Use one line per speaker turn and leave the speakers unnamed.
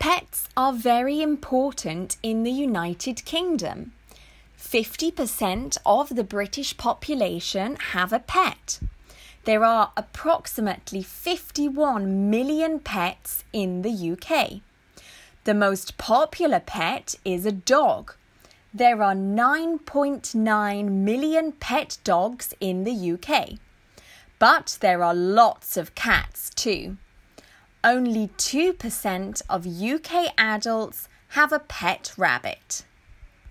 Pets are very important in the United Kingdom. 50% of the British population have a pet. There are approximately 51 million pets in the UK. The most popular pet is a dog. There are 9.9 million pet dogs in the UK. But there are lots of cats too. Only 2% of UK adults have a pet rabbit.